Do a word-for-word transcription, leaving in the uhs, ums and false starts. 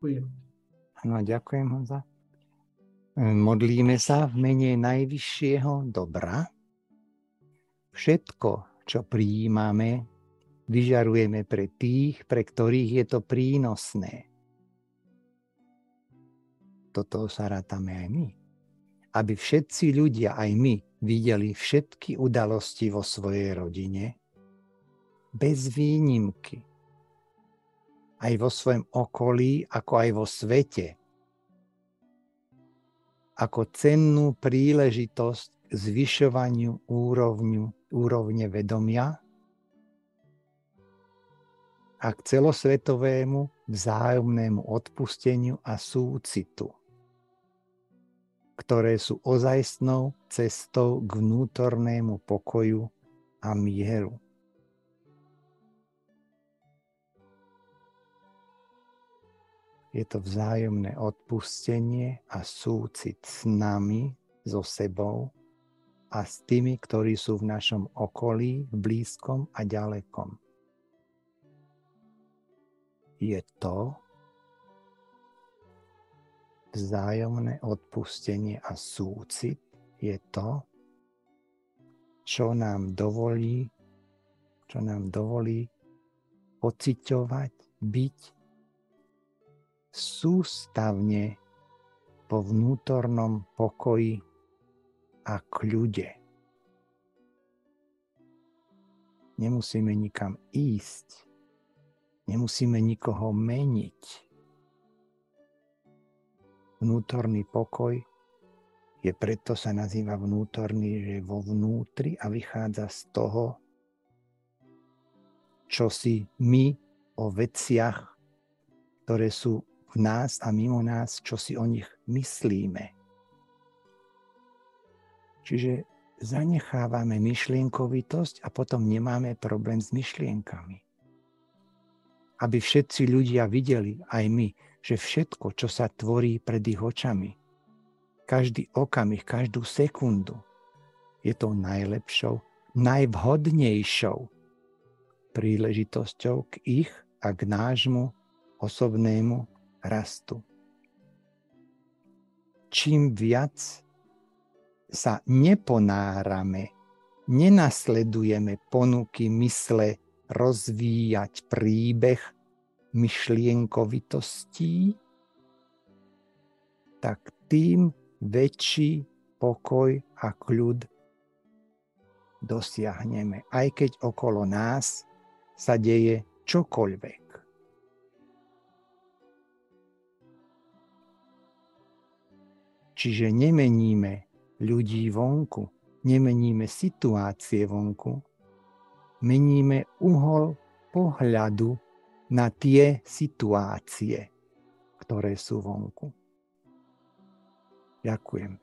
Ďakujem. Áno, ďakujem, Honza. Modlíme sa v mene najvyššieho dobra. Všetko, čo prijímame, vyžarujeme pre tých, pre ktorých je to prínosné. Toto sa rátame aj my. Aby všetci ľudia, aj my, videli všetky udalosti vo svojej rodine, bez výnimky. Aj vo svojom okolí, ako aj vo svete. Ako cennú príležitosť k zvyšovaniu úrovňu, úrovne vedomia a k celosvetovému vzájomnému odpusteniu a súcitu, ktoré sú ozajstnou cestou k vnútornému pokoju a mieru. Je to vzájomné odpustenie a súcit s nami, so sebou a s tými, ktorí sú v našom okolí, v blízkom a ďalekom. Je to vzájomné odpustenie a súcit, je to, čo nám dovolí, čo nám dovolí pociťovať, byť sústavne po vnútornom pokoji a kľude. Nemusíme nikam ísť, nemusíme nikoho meniť. Vnútorný pokoj je preto sa nazýva vnútorný, že vo vnútri a vychádza z toho, čo si my o veciach, ktoré sú v nás a mimo nás, čo si o nich myslíme. Čiže zanechávame myšlienkovitosť a potom nemáme problém s myšlienkami. Aby všetci ľudia videli, aj my, že všetko, čo sa tvorí pred ich očami, každý okamih, každú sekundu, je tou najlepšou, najvhodnejšou príležitosťou k ich a k nášmu osobnému rastu. Čím viac sa neponárame, nenasledujeme ponuky mysle rozvíjať príbeh myšlienkovitostí, tak tým väčší pokoj a kľud dosiahneme, aj keď okolo nás sa deje čokoľvek. Čiže nemeníme ľudí vonku, nemeníme situácie vonku, meníme uhol pohľadu na tie situácie, ktoré sú vonku. Ďakujem.